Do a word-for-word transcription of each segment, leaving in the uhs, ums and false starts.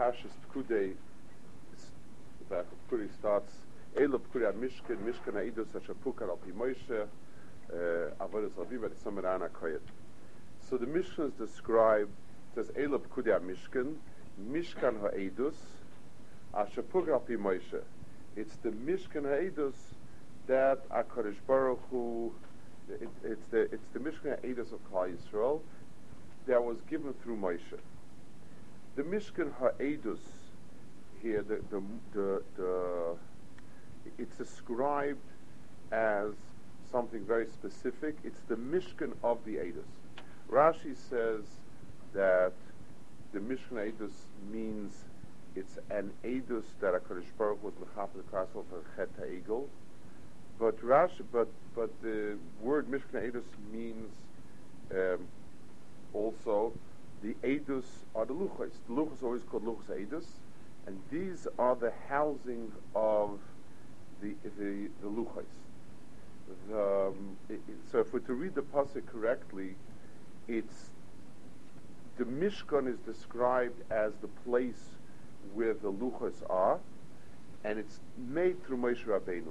Parshas Pekudei, the Pekudei starts, Eila Pekudei Mishkan, Mishkan Ha'idus Asher Pukar Al Pi Moshe, Avodas Aviva Tzomer Koyet. So the Mishnah is described, it says Eila Pekudei Mishkan, Mishkan Ha'idus Asher Pukar Al Pi Moshe. It's the Mishkan Ha'idus that HaKadosh Baruch Hu, it, it's the it's the Mishkan Ha'idus of Klal Yisrael that was given through Moshe. The Mishkan Ha'edus here, the, the, the, the, it's described as something very specific. It's the Mishkan of the Edus. Rashi says that the Mishkan Ha'edus means it's an Edus that HaKadosh Baruch was mechapel the cross for Chet HaEgel. But Rashi, but but the word Mishkan Ha'edus means um, also the Edus are the Luchos. The Luchos are always called Luchos Edus, and these are the housing of the the, the Luchos. The, um, it, it, so if we're to read the pasuk correctly, it's the Mishkan is described as the place where the Luchos are, and it's made through Moshe Rabbeinu.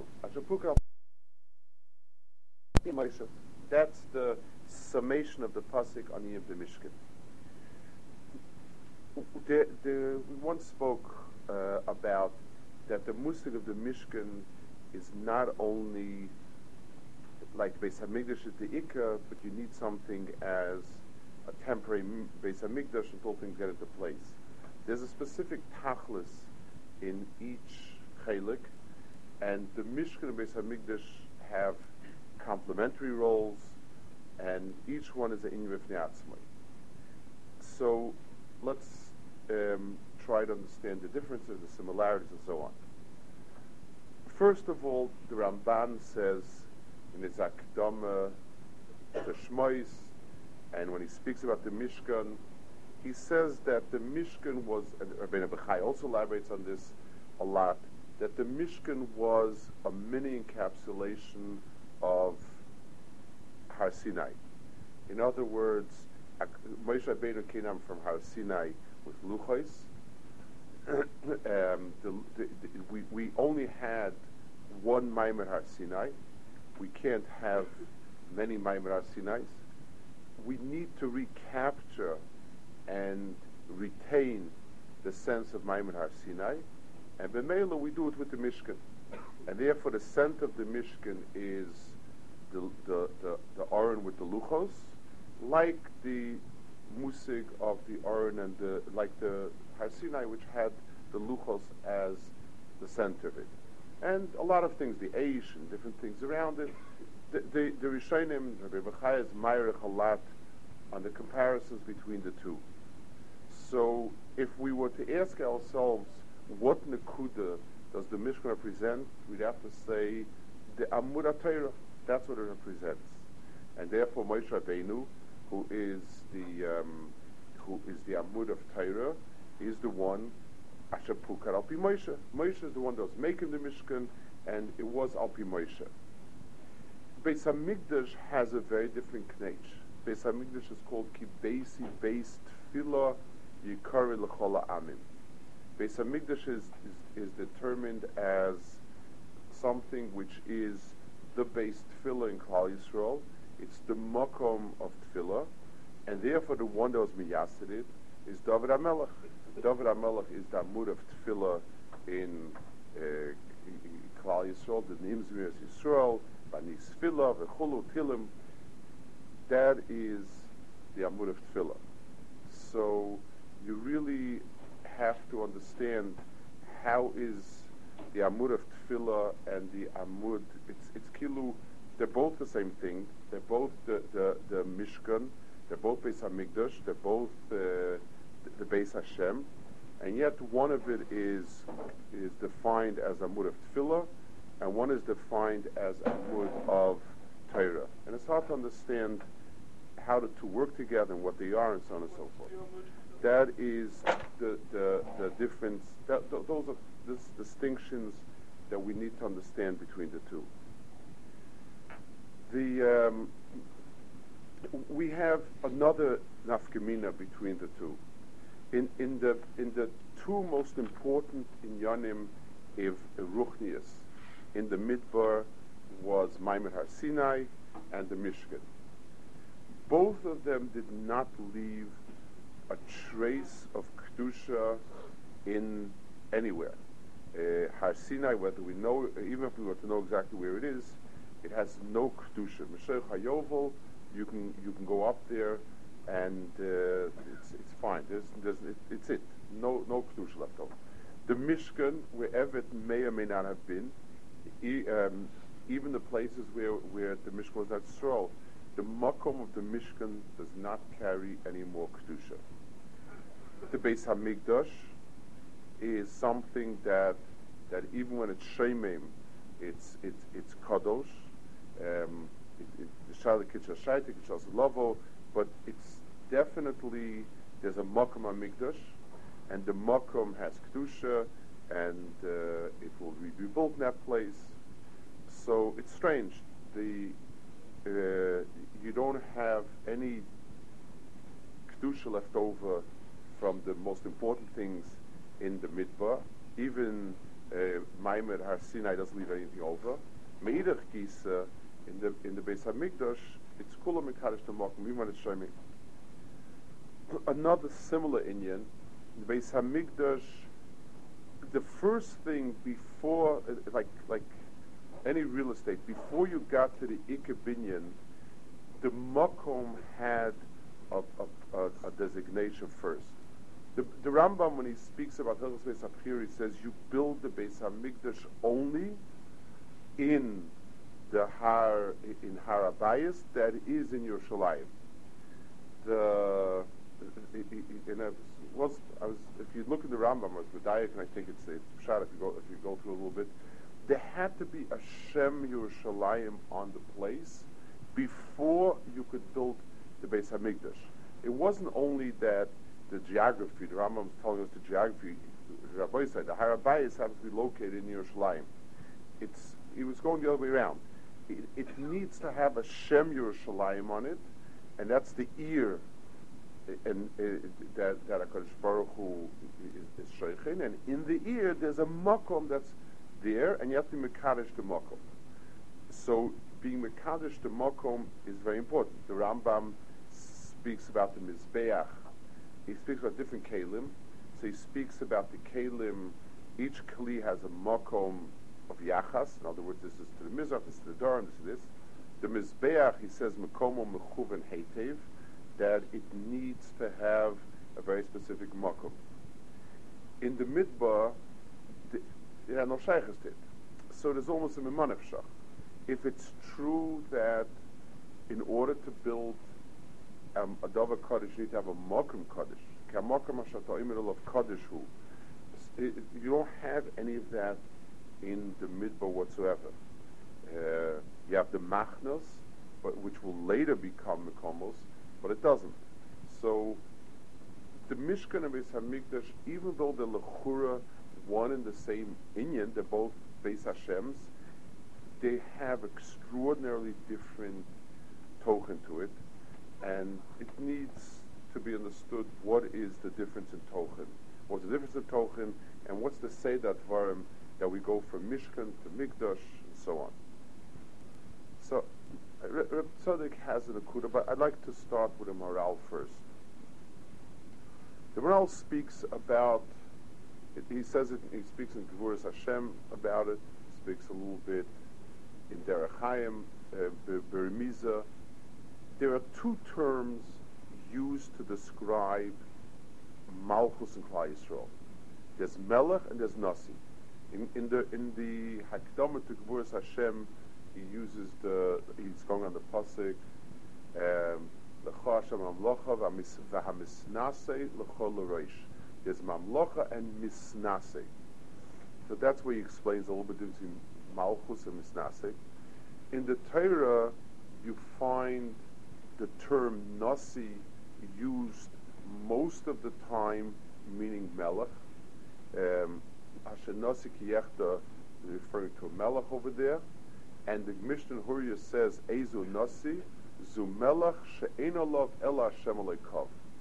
That's the summation of the pasuk on the Mishkan. The, the, we once spoke uh, about that the musig of the Mishkan is not only like Beis Hamikdash is the Ikka, but you need something as a temporary Beis Hamikdash until things get into place. There's a specific tachlis in each chelik, and the Mishkan and Beis Hamikdash have complementary roles, and each one is an inyan b'fnei atzmai. So let's um, try to understand the differences, the similarities, and so on. First of all, the Ramban says in his Akdama the Shmois, and when he speaks about the Mishkan, he says that the Mishkan was, and Rabbeinu Bechai also elaborates on this a lot, that the Mishkan was a mini encapsulation of Har Sinai. In other words, Moshe Rabbeinu came down from Har Sinai with Luchos. um, the, the, the, we, we only had one Maimer Har Sinai. We can't have many Maimer Har Sinais. We need to recapture and retain the sense of Maimer Har Sinai, and B'meila we do it with the Mishkan. And therefore the scent of the Mishkan is the the, the, the Aron with the Luchos, like the musig of the Aron and the, like the Har Sinai, which had the Luchos as the center of it. And a lot of things, the Eish and different things around it. The, the, the Rishonim, Rabbi Bechai is Meirich a lot on the comparisons between the two. So if we were to ask ourselves, what Nekuda does the Mishkan represent, we'd have to say the Amud HaTorah. That's what it represents. And therefore Moshe Rabbeinu, who is the um, who is the Amud of Torah, is the one Asher Pukar Al Pi Moshe. Moshe is the one that was making the Mishkan, and it was Al Pi Moshe. Beis Hamikdash has a very different knech. Beis Hamikdash is called Ki Beisi Beis Tefillah Yikari L'Chol Ha'amim. Beis Hamikdash is, is, is determined as something which is the base tefillah in Klal Yisrael. It's the makom of tefillah, and therefore the one that was miyasid it is David HaMelech. David HaMelech is the amud of tefillah in uh, Klal Yisrael, the Nim Zmiras Yisrael, Banis Tefillah, V'chulu Tilim. That is the amud of tefillah. So you really have to understand how is the amud of tefillah and the amud, it's it's kilu, they're both the same thing. They're both the, the, the Mishkan, they're both Beis HaMikdash, they're both uh, the, the Beis Hashem, and yet one of it is is defined as amud of tefillah, and one is defined as amud of Torah. And it's hard to understand how the two work together and what they are and so on and so forth. That is the the, the difference, that, th- those are the distinctions that we need to understand between the two. The um, we have another nafkamina between the two. In in the in the two most important inyanim of Ruchnius in the Midbar was Maimer Har Sinai and the Mishkan. Both of them did not leave a trace of Kedusha in anywhere. Uh, Har Sinai, whether we know, even if we were to know exactly where it is, it has no Kedusha. Meshech HaYovel, you can you can go up there and uh, it's it's fine. There's, there's, it, it's it. No no Kedusha left over. The Mishkan, wherever it may or may not have been, e- um, even the places where, where the Mishkan was not stroll, the makom of the Mishkan does not carry any more Kedusha. The Beis HaMikdash is something that that even when it's Shemim, it's it's it's Kadosh. Um, it, it, the Shaila Kitcha Shaitik, it's Lavo, but it's definitely there's a makom HaMikdash, and the makom has Kedusha, and uh, it will be rebuilt in that place. So it's strange. The uh, you don't have any Kedusha left over from the most important things in the Midbar. Even uh, Maimer Har Sinai doesn't leave anything over. Meidach Gisa in the in the Beis HaMikdash, it's Kula Mekadosh the Makom, even when it's Shemim. Another similar inyan, the Beis HaMikdash, the first thing before, uh, like like any real estate, before you got to the Ikar Binyan, the Makom had a, a, a, a designation first. The, the Rambam, when he speaks about Hilchos Beis HaBchira, he says you build the Beis HaMikdash only in the Har in Har Abayis that is in Yerushalayim. The in a, was I was if you look at the Rambam or B'dayik, and I think it's it's shot if you go if you go through a little bit, there had to be a Shem Yerushalayim on the place before you could build the Beis HaMikdash. It wasn't only that the geography, the Rambam was telling us the geography, Rabbi said, the Har Abayis happens to be located in Yerushalayim. It's, he was going the other way around. It, it needs to have a Shem Yerushalayim on it, and that's the ear and, uh, that, that HaKadosh Baruch Hu is, is Sheikhin, and in the ear there's a Makom that's there, and you have to be Mekadosh the Makom. So being Mekadosh the Makom is very important. The Rambam speaks about the Mizbeach. He speaks about different kelim. So he speaks about the kelim. Each kli has a makom of yachas. In other words, this is to the mizrach, this is to the darim, this is this. The mizbeach, he says, makomo mechuven heitev, that it needs to have a very specific makom. In the midbar, there are no shaykhs to it. So there's almost a mimanef shach. If it's true that in order to build Um, a Dover Kaddish, you need to have a Mokum Kaddish. Of Kaddish who. You don't have any of that in the Midbar whatsoever. Uh, you have the Machnos, but which will later become Mekomos, but it doesn't. So the Mishkan and Beis HaMikdash, even though they're Lechura, one and the same Inyan, they're both Beis Hashem's, they have extraordinarily different token to it. And it needs to be understood what is the difference in Tochen. What's the difference in Tochen, and what's the Seder Dvarim that we go from Mishkan to Mikdash, and so on. So, Reb Tzadok has an akuda, but I'd like to start with a Maral first. The Maral speaks about, he says it, he speaks in Gevuras Hashem about it, he speaks a little bit in Derech Chaim, uh, Beremiza. There are two terms used to describe Malchus and Klal Yisrael. There's Melech and there's Nasi. In, in the in the Hakdama to Gevuras Hashem, he uses the he's going on the pasuk L'cha Hashem Mamlocha v'hamisnasei l'chol l'roish. There's Mamlocha and Misnasei. So that's where he explains a little bit between Malchus and Misnasei. In the Torah, you find the term Nasi used most of the time meaning Melech. Asher Nasi Kiyechta referring to a Melech over there. And the Mishnah Hurya says, Ezu Nasi, Zu Melech she'ein olav ela Hashem aleikav.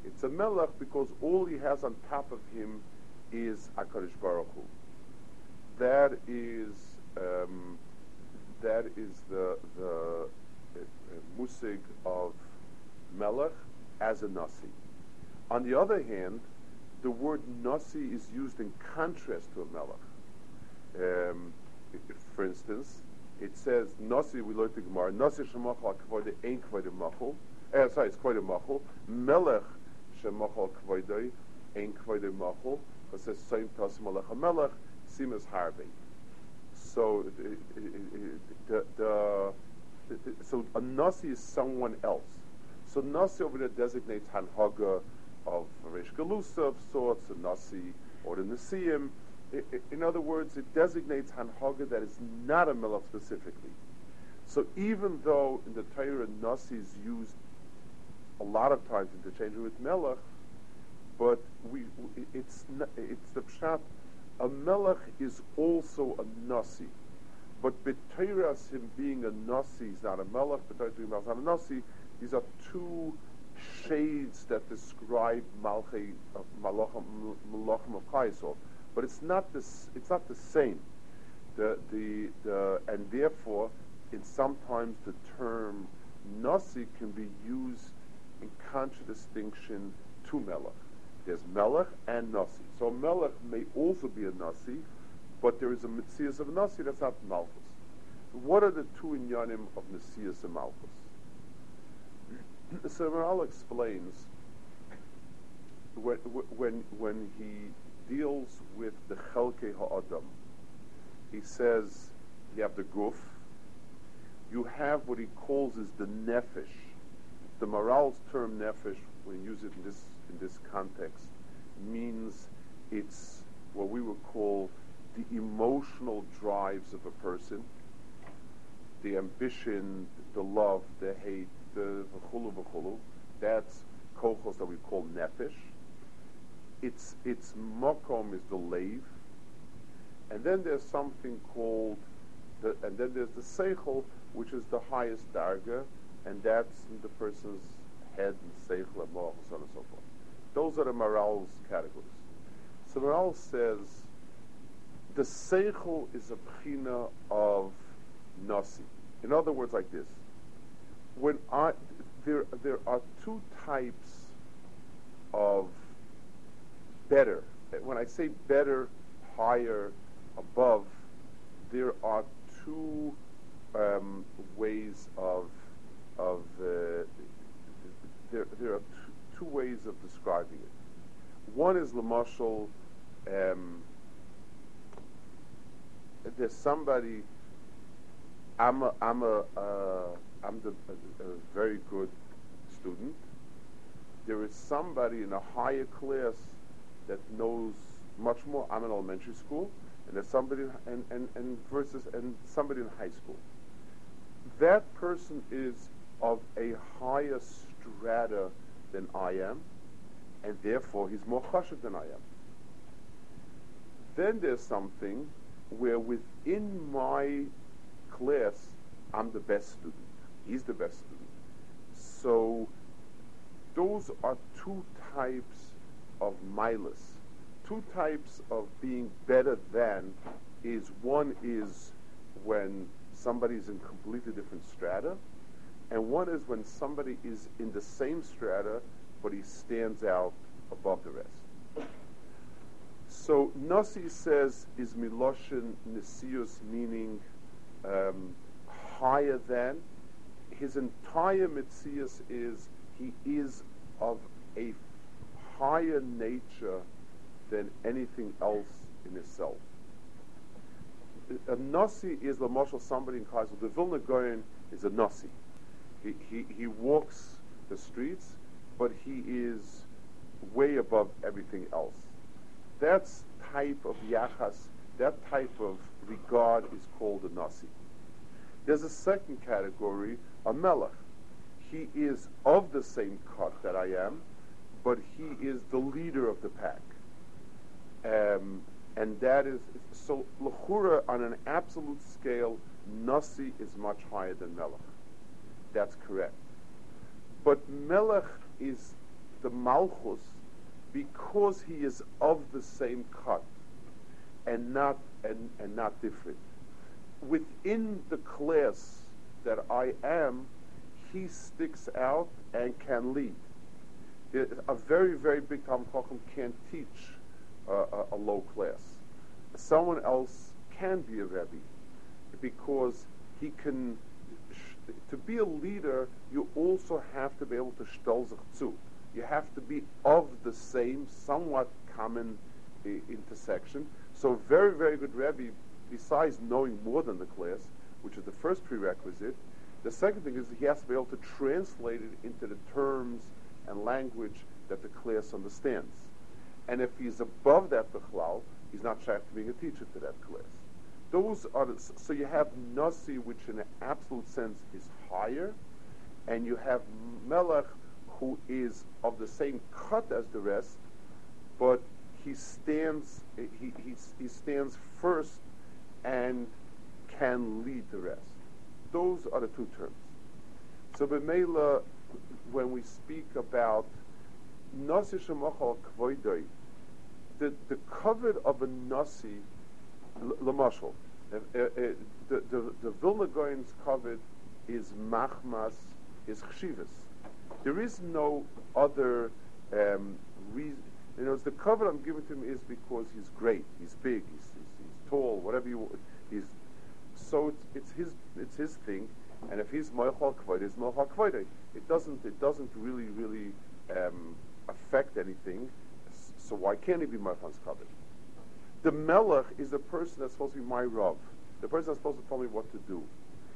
It's a melech because all he has on top of him is HaKadosh Baruch Hu. That is um, that is the the uh, musig of melech as a nasi. On the other hand, the word nasi is used in contrast to a melech. Um, for instance, it says nasi. We learned the Gemara. Nasi shemachal kvoide ein kvoide machal. Uh, sorry, it's kvoide machal. Melech shemachal kvoide ein kvoide machal. It says same tas melech melech simas harbe. So the, the, the so a nasi is someone else. So nasi over there designates hanhaga of Reish Galusa of sorts, a nasi or the nasiim. In other words, it designates hanhaga that is not a melech specifically. So even though in the Torah nasi is used a lot of times interchangeably with melech, but we it's it's the pshat. A melech is also a nasi, but b'teiras him being a nasi is not a melech. B'teiras being not a nasi. These are two shades that describe malchei malachim malachim of Kaisel, but it's not this. It's not the same. The the the and therefore, in sometimes the term nasi can be used in contradistinction to melech. There's melech and nasi. So melech may also be a nasi, but there is a mitzias of a nasi that's not malchus. What are the two inyanim of mitzias and malchus? So Maharal explains when, when, when he deals with the chelkei ha'adam, he says you have the guf, you have what he calls is the nefesh. The Maharal's term nefesh, when you use it in this in this context, means it's what we would call the emotional drives of a person, the ambition, the love, the hate, the v'chulu v'chulu. That's kochos that we call nefesh. Its its makom is the leiv, and then there's something called the, and then there's the seichel, which is the highest darga, and that's in the person's head and seichel and moach, so on and so forth. Those are the Maharal's categories. So Maharal says the seichel is a bchina of nasi. In other words, like this: when I there there are two types of better. When I say better, higher, above, there are two um, ways of of uh, there there are two, two ways of describing it. One is lamashal. Um, there's somebody. I'm a I'm a uh, I'm the, a, a very good student. There is somebody in a higher class that knows much more. I'm in elementary school, and there's somebody and, and, and versus and somebody in high school. That person is of a higher strata than I am, and therefore he's more chashuv than I am. Then there's something where within my class, I'm the best student. He's the best student. So those are two types of milas. Two types of being better than is one is when somebody's in completely different strata, and one is when somebody is in the same strata, but he stands out above the rest. So Nasi says is miloshin nesius, meaning um, higher than. His entire mitzias is he is of a higher nature than anything else in itself. A nasi is the marshal somebody in Kaisel. The Vilna Gaon is a nasi. He, he he walks the streets, but he is way above everything else. That type of yachas, that type of regard is called a nasi. There's a second category, a melech. He is of the same cut that I am, but he is the leader of the pack. Um, and that is, so l'chura on an absolute scale, nasi is much higher than melech. That's correct. But melech is the Malchus because he is of the same cut and not and, and not different. Within the class that I am, he sticks out and can lead. A very, very big Talmid Chacham can't teach uh, a, a low class. Someone else can be a Rebbe because he can. Sh- to be a leader, you also have to be able to shtel sich zu. You have to be of the same, somewhat common uh, intersection. So, very, very good Rebbe, besides knowing more than the class, which is the first prerequisite, the second thing is he has to be able to translate it into the terms and language that the class understands. And if he's above that bechlal, he's not shaykh to being a teacher to that class. Those are the, so you have Nasi, which in an absolute sense is higher, and you have Melech, who is of the same cut as the rest, but he stands he he, he stands first and can lead the rest. Those are the two terms. So b'meila, when we speak about Nasi Shemachal Kvoidoi, the the covet of a Nasi, Lamashal, uh, uh, uh, the the the Vilna Gaon's covet is Machmas, is Chshivas. There is no other um, reason. You know, the covet I'm giving to him is because he's great, he's big, he's he's, he's tall, whatever you want. He's so it's, it's his it's his thing. And if he's Moichal Kvoid, it's Moichal Kvoid. It doesn't it doesn't really really um, affect anything. So why can't he be Moichal's Kvoid? The Melech is the person that's supposed to be my Rav. The person that's supposed to tell me what to do.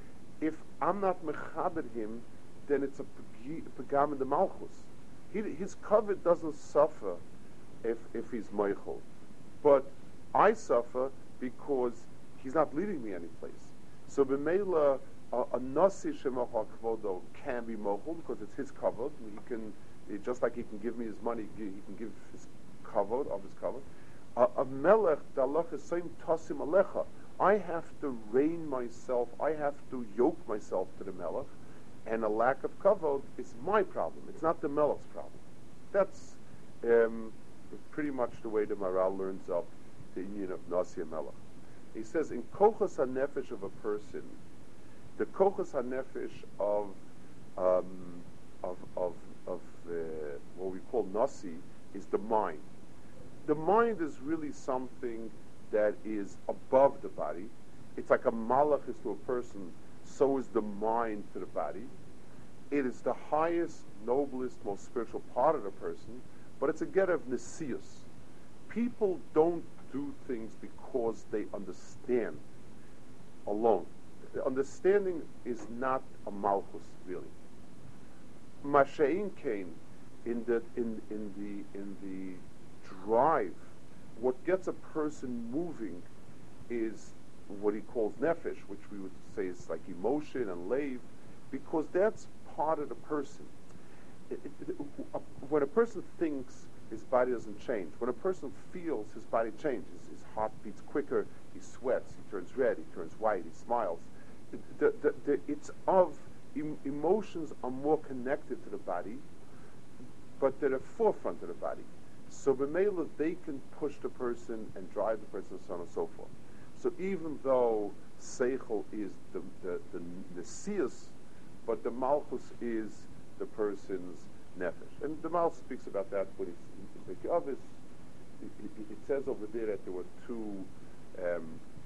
If I'm not mechabed him, then it's a pagam in the Malchus. He, his Kvoid doesn't suffer if if he's Moichal, but I suffer because he's not leading me anyplace. So b'meila, Uh, a nasi shemachal kvodo can be mochel because it's his kavod. He can, it, just like he can give me his money, he can give his kavod of his kavod. Uh, a melech dalach is same tasim alecha. I have to rein myself. I have to yoke myself to the melech, and a lack of kavod is my problem. It's not the melech's problem. That's um, pretty much the way the Maral learns up the union of nasi and melech. He says in kochas hanefesh of a person. The kochas hanefesh of um, of of of uh, what we call nasi is the mind. The mind is really something that is above the body. It's like a malach is to a person, so is the mind to the body. It is the highest, noblest, most spiritual part of the person, but it's a get of nesius. People don't do things because they understand alone. The understanding is not a malchus, really. Masha'in Kain, in the in in the in the drive, what gets a person moving is what he calls nefesh, which we would say is like emotion and lave, because that's part of the person. It, it, it, uh, when a person thinks, his body doesn't change. When a person feels, his body changes. His heart beats quicker, he sweats, he turns red, he turns white, he smiles. The, the, the, it's of, em, emotions are more connected to the body, but they're the forefront of the body. So b'meila, they can push the person and drive the person, and so on and so forth. So even though Seichel is the the the nesius, but the Malchus is the person's nefesh. And the Malchus speaks about that when he's in Pirkei Avos. It, it, it says over there that there were two um,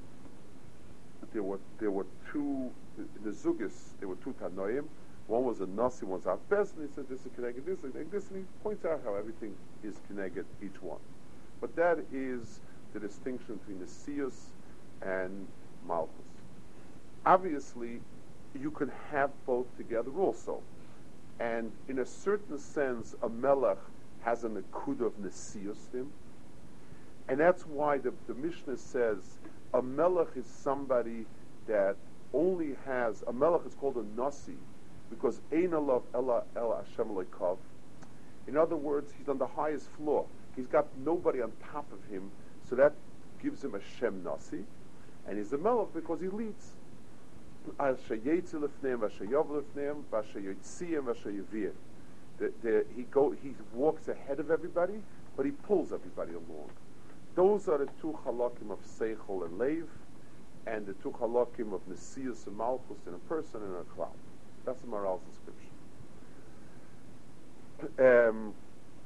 there were there were two in the Zugis, there were two Tanoim. One was a Nasi, one was a Best, and he said this is connected this, and this, and he points out how everything is connected, each one. But that is the distinction between the Siyus and Malchus. Obviously, you can have both together also. And in a certain sense, a Melech has an akud of Nesiyus in him. And that's why the, the Mishnah says a Melech is somebody that only has, a Melech is called a Nasi, because Ein Alav Ela Ela Hashem Leikav. In other words, he's on the highest floor. He's got nobody on top of him, so that gives him a Shem Nasi. And he's a Melech because he leads. The the, the, he go he walks ahead of everybody, but he pulls everybody along. Those are the two halakim of seichel and leiv, and the two halakim of nesius and malchus in a person and a cloud. That's the Maharal's description. Um,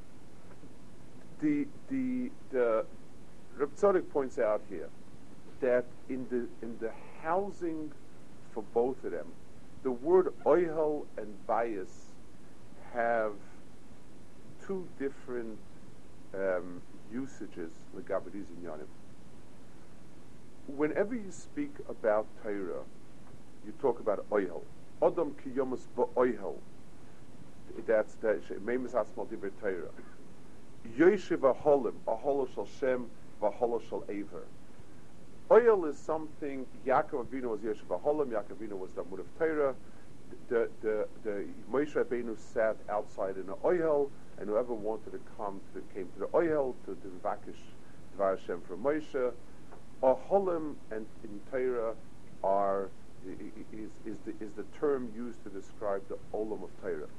the the the Reb Tzadok points out here that in the in the housing for both of them, the word oihel and bias have two different um, usages. L'gabadiz inyanim. Whenever you speak about Torah, you talk about oihel. Adam ki yomus ba'oihel. That's the Meimus Asmal Diber Torah. Yoshev aholim, aholo shal Shem, v'aholo shal Ever. Oil is something. Yaakov Avinu was Yoshev aholim. Yaakov Avinu was the Amud of Torah. The the the Moshe Rabbeinu sat outside in the oil, and whoever wanted to come to, came to the oil to the vakish Dvar Hashem from Moshe. Aholim and in Torah are is is the is the term used to describe the olam of Torah.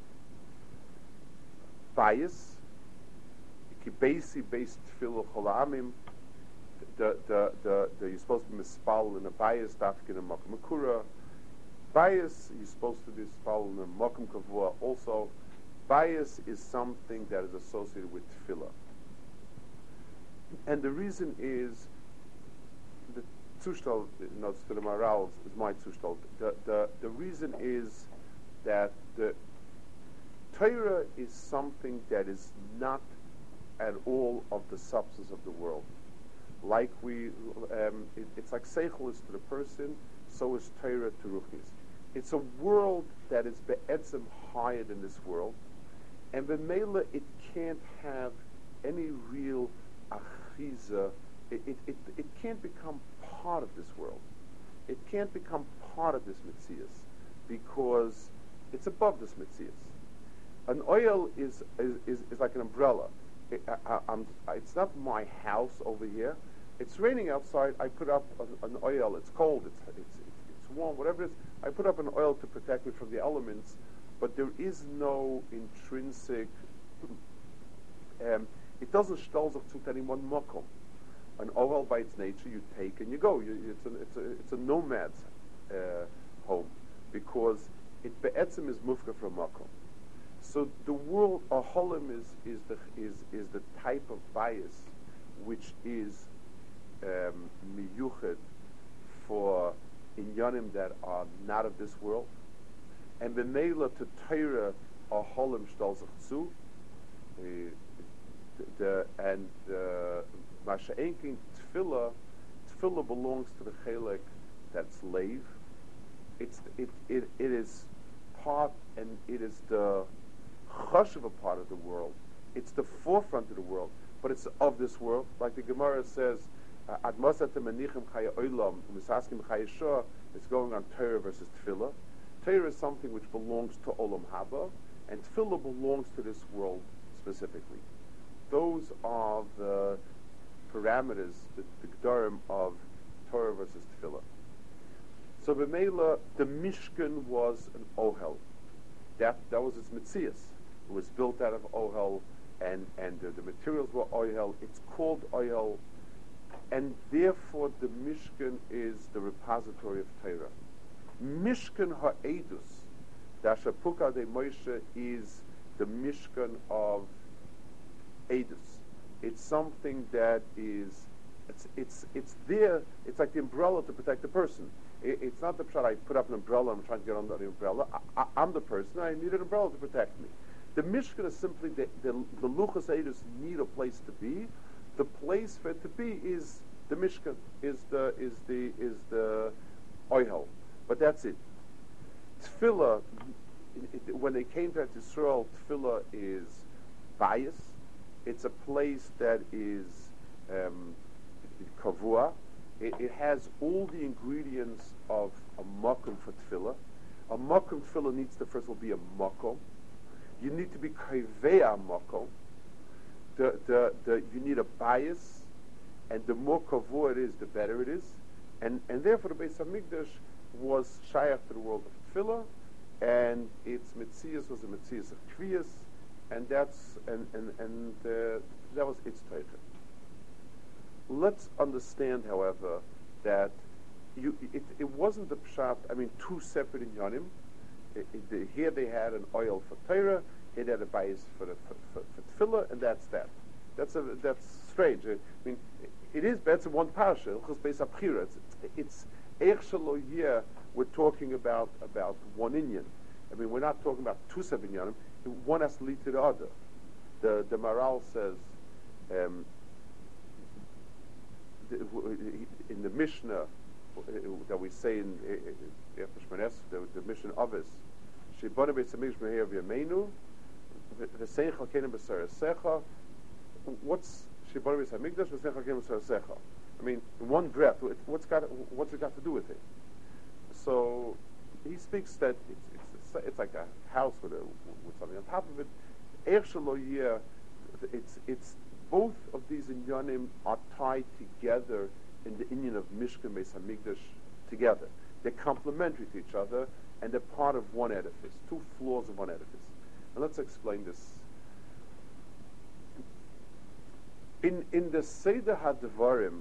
Bias, kibesi based tefillah cholamim. The the the the you're supposed to be mispal in a bias dafkin and makom makura. Bias you're supposed to be mispal in a makom kavua also. Bias is something that is associated with tefillah, and the reason is the zushtal, not to the Maharal's, is my zushtal. The the the reason is that the Torah is something that is not at all of the substance of the world. Like we, um, it, it's like seichel is to the person, so is Torah to ruchnis. It's a world that is be'etzem higher than this world, and b'meila it can't have any real achiza. It, it, it, it can't become part of this world. It can't become part of this mitzias because it's above this mitzias. An oil is is, is, is like an umbrella. It, I, I'm, it's not my house over here. It's raining outside. I put up an, an oil. It's cold. It's, it's it's it's warm. Whatever it is, I put up an oil to protect me from the elements. But there is no intrinsic. Um, it doesn't shtol sich zu any one makom. An oil by its nature you take and you go. You, it's a it's a it's a nomad's uh, home because it be'etzim is mufka from makom. So the world aholim is is the is is the type of bias which is um, miyuched for inyanim that are not of this world, and b'meila to Torah aholim shtal zu, the and masha'enkin tefillah tefillah belongs to the chelek that's leiv. It's it it it is part and it is the chashuva part of the world. It's the forefront of the world, but it's of this world. Like the Gemara says, "Ad masatem manichem chaya olam u'misaskim chaya shah." It's going on Torah versus Tefillah. Torah is something which belongs to Olam Haba, and Tefillah belongs to this world specifically. Those are the parameters, the, the gdarim of Torah versus Tefillah. So b'meila, the Mishkan was an ohel. That that was its mitzias. It was built out of ohel, and and the, the materials were ohel. It's called ohel, and therefore the Mishkan is the repository of Torah. Mishkan ha'edus, the Ashapuka de Moshe, is the Mishkan of edus. It's something that is, it's it's it's there. It's like the umbrella to protect the person. It, it's not the pshat I put up an umbrella. I'm trying to get under the umbrella. I, I, I'm the person. I need an umbrella to protect me. The Mishkan is simply the the, the Luchas Edus need a place to be. The place for it to be is the Mishkan, is the is the is the oihel. But that's it. Tefillah, it, it, when they came to Yisrael, Tefillah is bias. It's a place that is um, kavua. It, it has all the ingredients of a makom for tefillah. A makom tefillah needs to first of all be a makom. You need to be kavea makom. The, the, the, you need a bias, and the more kavua it is, the better it is. And and therefore the Beis Hamikdash was shayach to the world of tefillah, and its mitzias was a mitzias of kviyas, and that's and and and uh, that was its Torah. Let's understand, however, that you it, it wasn't the pshat. I mean, two separate inyanim. It, it, the, here they had an oil for Torah, here they had a bias for the for, for, for tefillah, and that's that. That's a that's strange. I mean, it is better one parasha. It's it's Eich Shelo here. We're talking about about one inyan. I mean, we're not talking about two separate inyanim. One has to lead to the other. The the Maral says um, the, in the Mishnah that we say in after Shmones, the, the Mishnah of us, Shibana Beis Hamikdash Meher V'Yameinu, V'Seicha Kenim B'Sarasecha. What's Shibana Beis Hamikdash V'Seicha Kenim B'Sarasecha? I mean, in one breath, what's got what's it got to do with it? So he speaks that it's it's, it's like a house with a, with something on top of it. Eich Shelo Yeh, it's it's both of these inyanim are tied together in the inyan of Mishkan Beis Hamikdash together. They're complementary to each other, and they're part of one edifice, two floors of one edifice. And let's explain this. In in the Seder HaDevarim,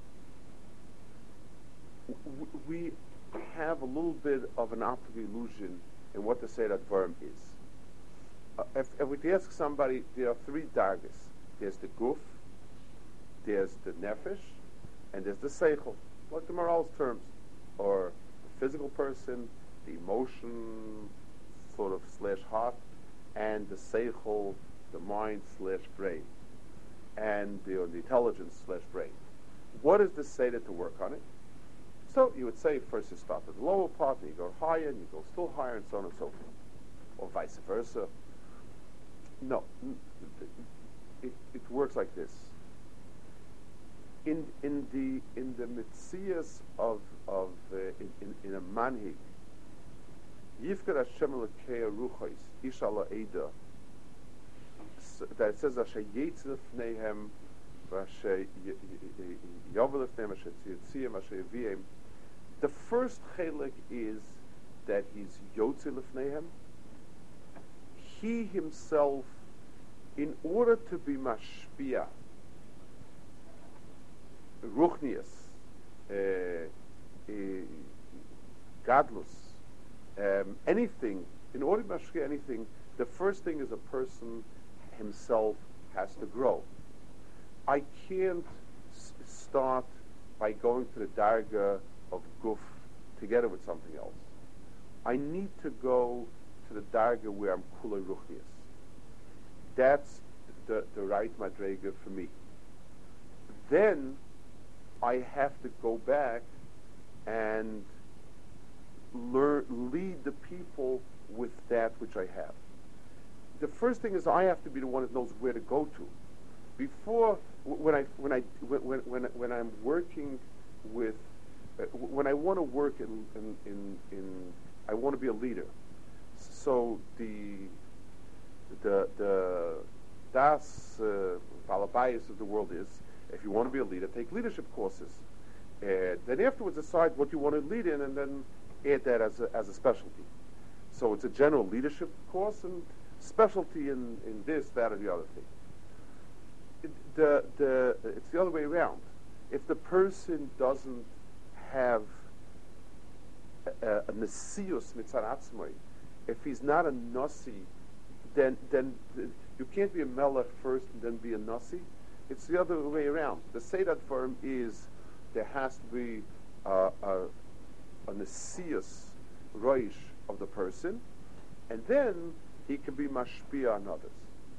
w- we have a little bit of an optic illusion in what the Seder HaDevarim is. Uh, if, if we ask somebody, there are three dargas. There's the guf, there's the nefesh, and there's the seichel, like the moral's terms, or the physical person, the emotion, sort of slash heart, and the seichel, the mind slash brain, and the, or the intelligence slash brain. What is the Seder to work on it? So you would say first you start at the lower part, and you go higher, and you go still higher, and so on and so forth, or vice versa. No, it, it works like this. In in the in the mitzias of of uh, in, in, in a manhig, Yifkar Hashem Elokei Ruchos Ishala Eda, that it says Asher Yetz Lefneihem Asher Yovel Lefneihem Asher Tziyim Asher Yaviem. The first chelik is that he's Yotze Lefneihem. He himself, in order to be mashpia, ruchnius, uh, uh, gadlus, um, anything, in order to mashpia anything, the first thing is a person himself has to grow. I can't s- start by going to the darga of guf together with something else. I need to go to the darga where I'm kulei ruchnius. That's the, the right madrega for me. Then I have to go back and learn, lead the people with that which I have. The first thing is I have to be the one that knows where to go to. Before, when I when I when when when I'm working with, uh, when I want to work in in, in in I want to be a leader. So the the the das uh, balabayas of the world is, if you want to be a leader, take leadership courses. Uh, then afterwards decide what you want to lead in, and then add that as a, as a specialty. So it's a general leadership course and specialty in, in this, that, or the other thing. It, the the it's the other way around. If the person doesn't have a, a nesius mitzad atzmai, if he's not a nasi, then then the, you can't be a melech first and then be a nasi. It's the other way around. The Seder form is there has to be uh, a a nesius roish of the person, and then he can be mashpia on others.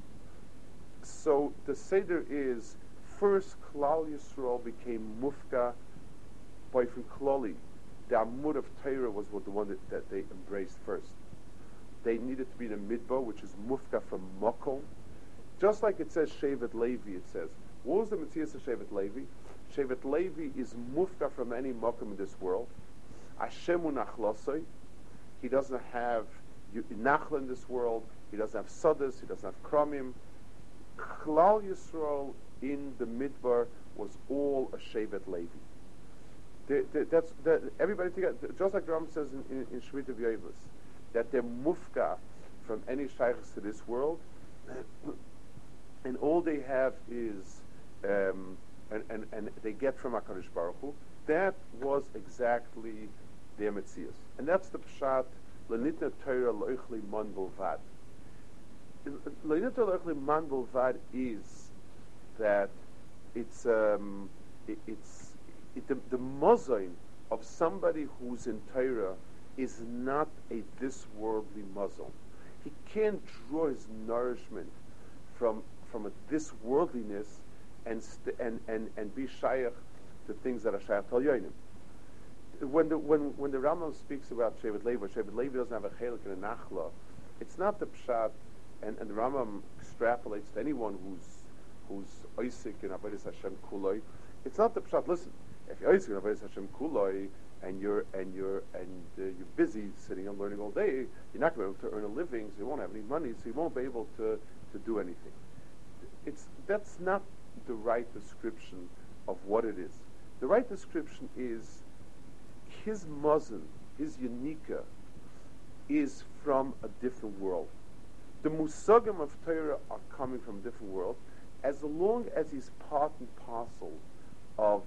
So the Seder is first Klal Yisrael became mufka by from Klali. The Amud of Torah was the one that, that they embraced first. They needed to be in a midbar, which is mufka from Mokom. Just like it says Shevet Levi, it says. What was the Matthias of Shevet Levi? Shevet Levi is mufka from any Mokom in this world. Hashemu Nachlosoi. He doesn't have Nachla in this world. He doesn't have Sodas. He doesn't have Kromim. Klal Yisrael in the midbar was all a Shevet Levi. The, the, that's the, everybody together. Just like the Ram says in, in, in Shmita V'Yevus, that they're mufka from any shaykhs to this world, and all they have is, um, and, and, and they get from HaKadosh Baruch Hu, that was exactly their Metzias. And that's the Pshat, L'nitna Torah Lo'echli Man Bulvad. L'nitna Torah Lo'echli Man Bulvad is that it's, um, it, it's it, the, the mozain of somebody who's in Torah is not a this-worldly muzzle. He can't draw his nourishment from from a this-worldliness and, st- and, and, and be shayach to things that are shayach Tal Yonim. When the, when, when the Rambam speaks about Shevet Levi, Shevet Levi doesn't have a chelik and a nachla, it's not the pshat, and, and the Rambam extrapolates to anyone who's who's Isaac in Avodas Hashem Kuloi. It's not the pshat, listen, if you're Isaac in Avodas Hashem Kuloi, and you're and you're and uh, you're busy sitting and learning all day, you're not going to be able to earn a living, so you won't have any money, so you won't be able to, to do anything. It's that's not the right description of what it is. The right description is his mazon, his unika, is from a different world. The musagim of Torah are coming from a different world, as long as he's part and parcel of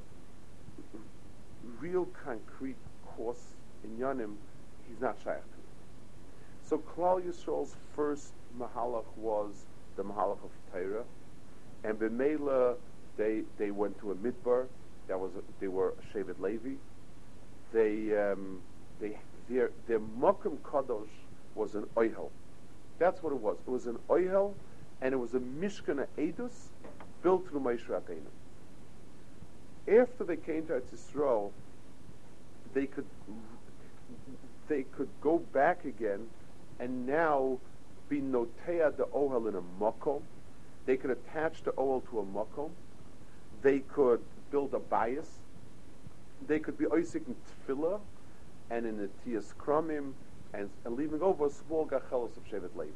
real concrete course in Yanim, he's not shaykh to it. So Klal Yisrael's first mahalach was the mahalach of Torah, and b'meila they they went to a midbar. That was a, they were a Shevet Levi. They um, they their their Mokum Kadosh was an oihel. That's what it was. It was an oihel, and it was a Mishkan Edus built through Moshe Rabbeinu. After they came to Eretz Yisrael, they could they could go back again, and now be notea the ohel in a makom. They could attach the ohel to a makom. They could build a bias. They could be oisik in tefillah and in the tiyas kramim, and, and leaving over a small gachelos of Shevet Levi.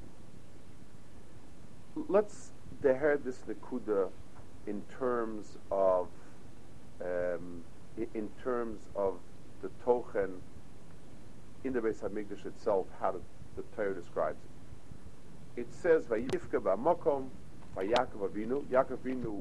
Let's deher this nekuda in terms of um, in, in terms of the tochen in the Beis Hamikdash itself, how the, the Torah describes it. It says Vayifka ba'makom Vayakov Avinu. Yaakov Avinu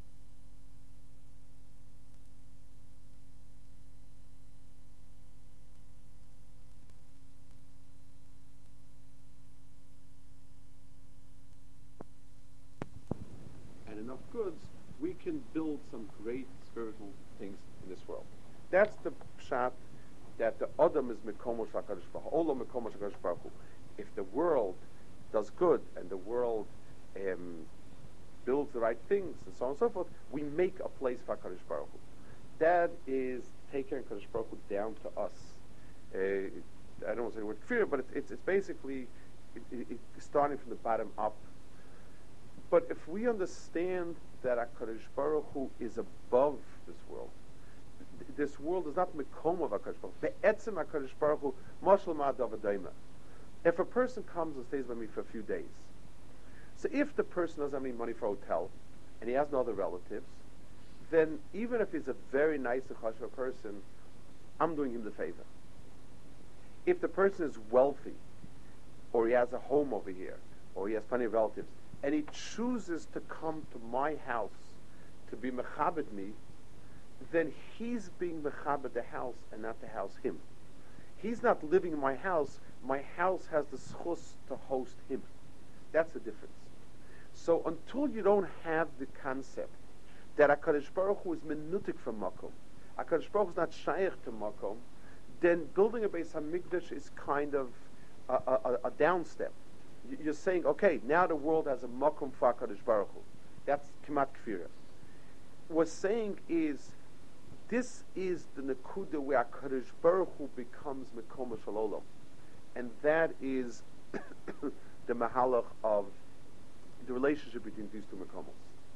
and enough goods, we can build some great spiritual things in this world. That's the pshat, that the Adam is Mekomosh HaKadosh Baruch Hu. Olam Mekomosh HaKadosh Baruch Hu. If the world does good and the world um, builds the right things and so on and so forth, we make a place for HaKadosh Baruch Hu. That is taking HaKadosh Baruch Hu down to us. Uh, I don't want to say the word kfir, but it's, it's, it's basically it, it, it's starting from the bottom up. But if we understand that HaKadosh Baruch Hu is above this world, this world is not mekom of HaKadosh Baruch Hu. Be'etzem HaKadosh Baruch Hu, mashal ma'adav adayma. If a person comes and stays with me for a few days, so if the person doesn't have any money for a hotel, and he has no other relatives, then even if he's a very nice and chashuv person, I'm doing him the favor. If the person is wealthy, or he has a home over here, or he has plenty of relatives, and he chooses to come to my house to be mechabed me, then he's being mechabed the house and not the house him. He's not living in my house. My house has the schus to host him. That's the difference. So until you don't have the concept that HaKadosh Baruch Hu is menutik from Makom, HaKadosh Baruch Hu is not shaykh to Makom, then building a Beis Hamikdash is kind of a, a, a down step. You're saying, okay, now the world has a Makom for HaKadosh Baruch Hu. That's Kimat Kfira. What we're saying is, this is the Nekuda where HaKadosh Baruch Hu becomes Mekom Shalom. And that is the Mahalach of the relationship between these two Mekomos.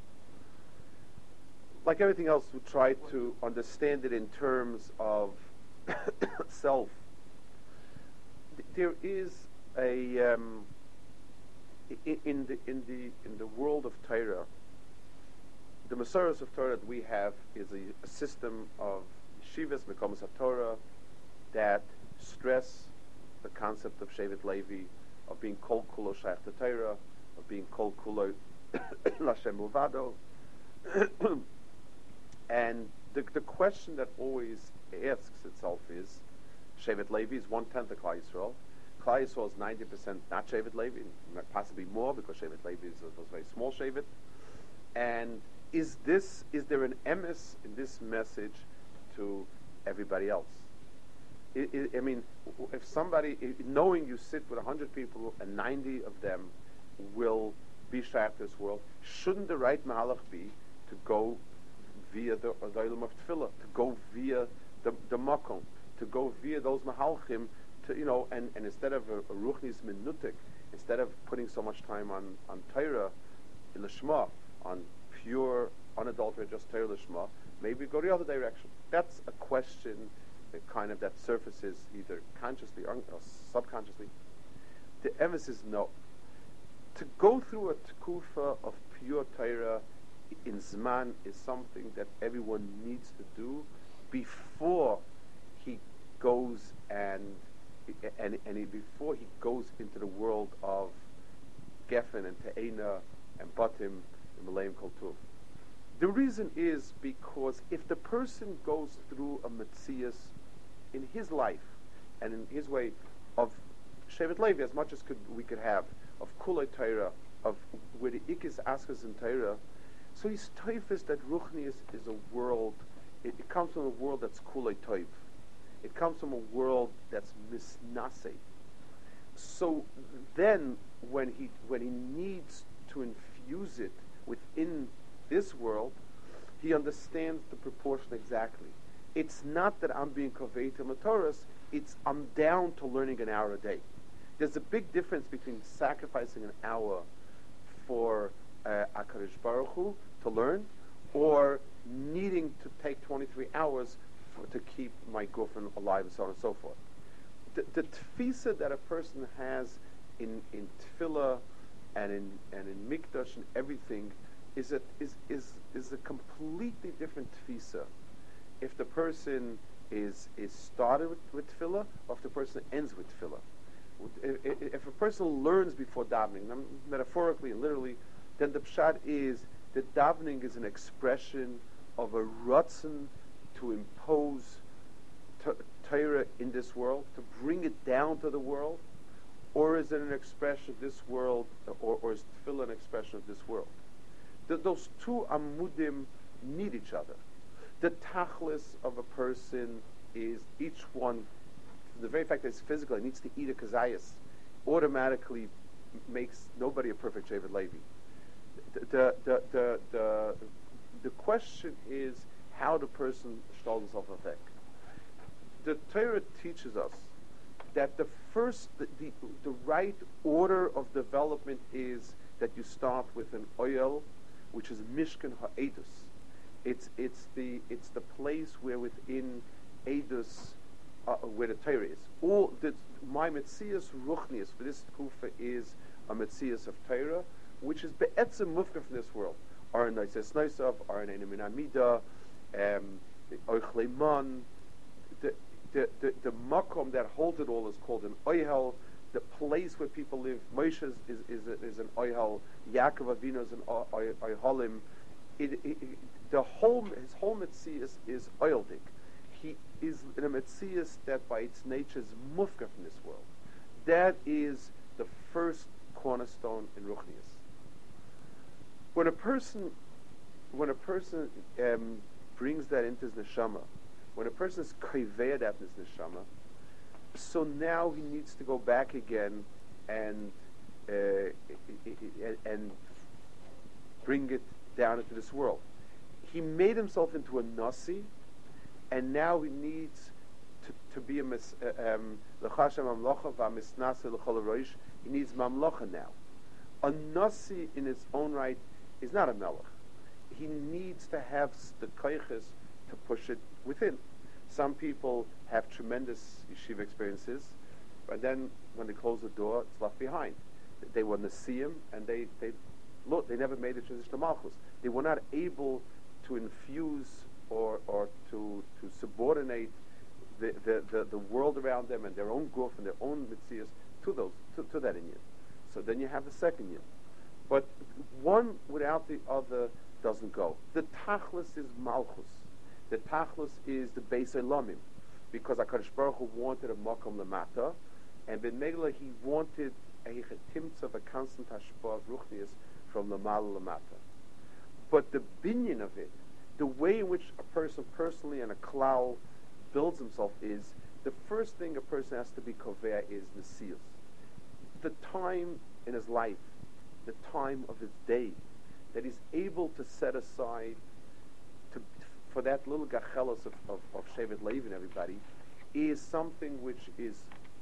Like everything else, we try to understand it in terms of self. There is a um, in the in the in the world of Torah, the Masoros of Torah that we have is a, a system of yeshivas, Mekomos HaTorah, that stress the concept of Shevet Levi, of being kol kulo shaykh to Torah, of being kol kulo Lashem Uvado. And the, the question that always asks itself is, Shevet Levi is one-tenth of Klal Yisrael. Klal Yisrael is ninety percent not Shevet Levi, possibly more, because Shevet Levi is a, was a very small Shevet. And is this, is there an emes in this message to everybody else? I, I, I mean, if somebody, knowing you sit with one hundred people and ninety of them will be shayach to this world, shouldn't the right mahalach be to go via the Olam of Tefillah, to go via the, the Makom, to go via those mahalchim, to, you know, and, and instead of a, a ruchnis minutik, instead of putting so much time on, on Torah, Lishma, on pure, unadulterated, just Torah Lishma, maybe go the other direction. That's a question that kind of that surfaces either consciously or, or subconsciously. The emphasis is no. To go through a tekufa of pure Torah in Zman is something that everyone needs to do before he goes and and, and he, before he goes into the world of Geffen and Te'ena and Batim and Malayim Kultuv. The reason is because if the person goes through a Metzias in his life and in his way of Shevet Levi, as much as could, we could have, of Kulei Torah, of where the Ikis Askas in Torah, so he's toifus that Ruchnius is a world, it, it comes from a world that's Kulei Toiv. It comes from a world that's misnase. So then when he when he needs to infuse it within this world, he understands the proportion exactly. It's not that I'm being kovei to Matoras, it's I'm down to learning an hour a day. There's a big difference between sacrificing an hour for uh, HaKadosh Baruch Hu to learn, or needing to take twenty-three hours for, to keep my girlfriend alive, and so on and so forth. The, the tfisa that a person has in in tefillah and in and in mikdash and everything is a is is is a completely different tfisa. If the person is is started with, with tefillah, or if the person ends with tefillah. If, if a person learns before davening, metaphorically and literally, then the pshat is that davening is an expression of a ratzon to impose t- Torah in this world, to bring it down to the world, or is it an expression of this world, or, or is tefillah an expression of this world? Th- those two amudim need each other. The tachlis of a person is each one, the very fact that it's physical, it needs to eat a kazayas, automatically makes nobody a perfect Shevet Levi. The, the, the, the, the, the question is how the person stalls himself effect. The Torah teaches us that the first, the, the, the right order of development is that you start with an oil, which is Mishkan Ha'edus. It's it's the it's the place where within Edus, uh, where the Torah is. All the my Metzias Ruchnius for this kufa is a Metzias of Torah, which is be'etzem mufka from this world. Aron Noises Noisav, Aron Einamin Amida, Oichleiman. The the the the makom that holds it all is called an oihel. The place where people live, Moshe is is, is, a, is an oihel. Yaakov Avinu is an oiholim. It, it, it, the whole his whole Metzias is oildik. He is in a Metzias that by its nature is mufka from this world. That is the first cornerstone in Ruchnius. When a person, when a person um, brings that into his neshama, when a person is kaveh that in his neshama, so now he needs to go back again and uh, and bring it down into this world. He made himself into a nasi, and now he needs to, to be a mis, uh, um, he needs mamlocha now. A nasi in its own right is not a melech. He needs to have the koiches to push it within. Some people have tremendous yeshiva experiences, but then when they close the door, it's left behind. They were nasiim, and they, they look, they never made the transition to malchus. They were not able to infuse or or to to subordinate the the, the, the world around them and their own guf and their own mitzias to those to, to that inyan. So then you have the second yin. But one without the other doesn't go. The tachlis is malchus. The tachlis is the Beis Elamim, because HaKadosh Baruch Hu wanted a makom lamata, and Ben Megillah he wanted a chetimtza of a constant hashpah of ruchnius from lamala lamata. But the binyan of it, the way in which a person personally and a klal builds himself is, the first thing a person has to be kovea is nesius. The time in his life, the time of his day, that he's able to set aside to, for that little gachelos of, of, of Shevet Levi and everybody, is something which is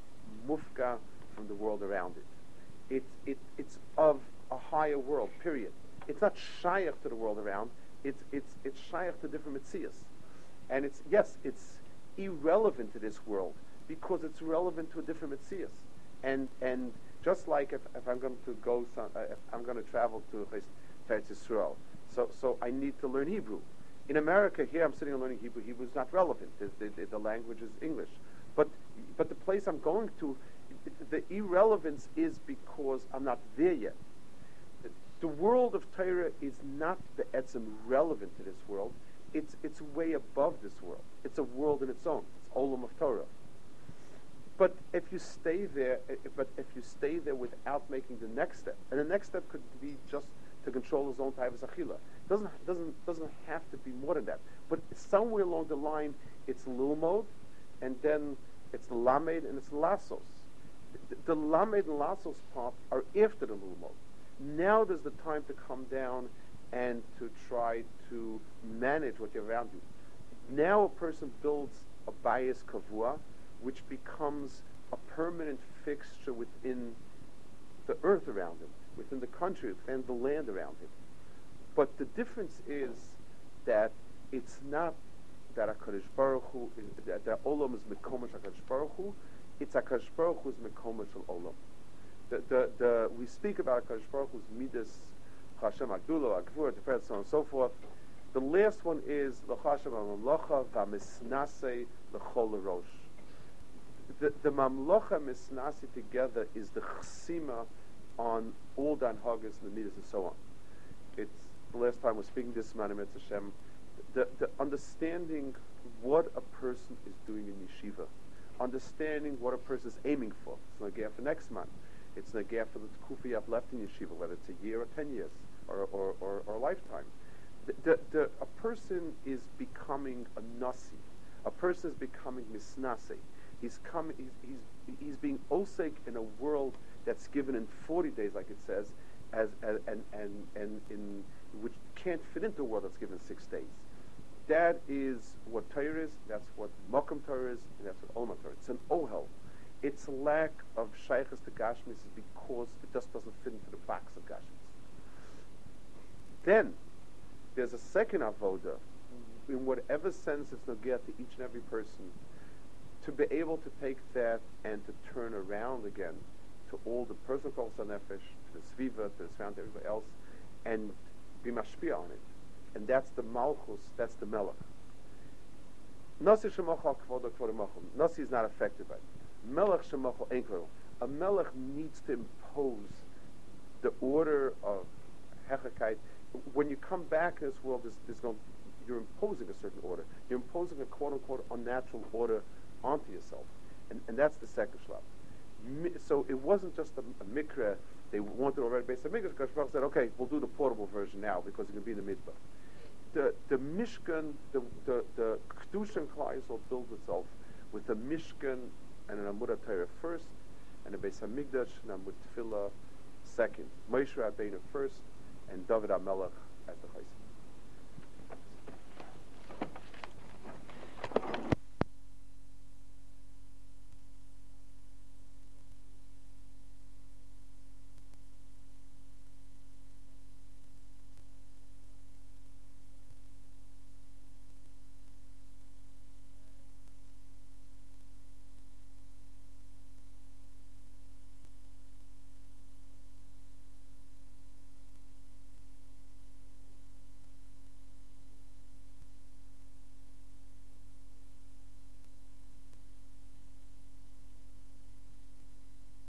mufka from the world around it. It, it. It's of a higher world, period. It's not shayach to the world around, it's, it's, it's shayach to different mitzias. And it's, yes, it's irrelevant to this world, because it's relevant to a different mitzias. And, and just like if, if I'm going to go, some, uh, if I'm going to travel to Eretz Yisrael, so, so I need to learn Hebrew. In America, here I'm sitting and learning Hebrew. Hebrew is not relevant. The, the, the language is English. But, but the place I'm going to, the irrelevance is because I'm not there yet. The, the world of Torah is not the etzem relevant to this world. It's, it's way above this world. It's a world in its own. It's olam of Torah. But if you stay there, but if you stay there without making the next step, and the next step could be just to control his own type of achila. Doesn't doesn't doesn't have to be more than that. But somewhere along the line, it's lilmod, and then it's lamed and it's lasos. The, the lamed and lasos part are after the lilmod. Now there's the time to come down and to try to manage what you have around you. Now a person builds a bias kavua, which becomes a permanent fixture within the earth around him, within the country and the land around him. But the difference is that it's not that HaKadosh Baruch Hu, that, that Olam is Mekomash HaKadosh Baruch Hu, it's HaKadosh Baruch Hu's Mekomash Shel Olam. The, the, the, we speak about HaKadosh Baruch Hu's Midas, Hashem Agdula, Agvur, Tiferet, so on and so forth. The last one is L'Chashem HaMamlocha V'Misnase L'Chol L'Rosh. The, the Mamlocha Misnase together is the Chsima on all the Anhagas and the Midas and so on. It's the last time we're speaking this man in Hashem. The, the understanding what a person is doing in yeshiva, understanding what a person is aiming for. It's not a for next month. It's not a for the tkufa you have left in yeshiva, whether it's a year or ten years or or, or, or a lifetime. The, the, the, a person is becoming a nasi. A person is becoming misnase. He's coming. He's, he's he's being osek in a world that's given in forty days, like it says, as, as and and and in which can't fit into a world that's given six days. That is what Torah is. That's what Mokum Torah is, and that's what Olma Torah is. It's an ohel. Its lack of shaykhs to Gashmis is because it just doesn't fit into the box of Gashmis. Then there's a second avoda, in whatever sense it's nogea to each and every person, to be able to take that and to turn around again to all the personal calls on nefesh, to the sviva, to the surround, to everybody else, and be mashpia on it. And that's the malchus, that's the melech. Nasi shemachal kvoda kvoda machal. Nasi is not affected by it. Melech shemachal ein kvoda. A melech needs to impose the order of hechakait. When you come back in this world, there's, there's going, you're imposing a certain order. You're imposing a quote-unquote unnatural order onto yourself. And, and that's the second shlab. Mi, so it wasn't just a, a mikra. They wanted already based on mikra. Because said, okay, we'll do the portable version now because it can be in the midbar. The the Mishkan, the the the Kedusha Klal Yisrael builds itself with a Mishkan and an Amud Torah first, and a Beis Hamikdash and Amud Tefillah second. Moshe Rabbeinu first, and David HaMelech as the Chaysim.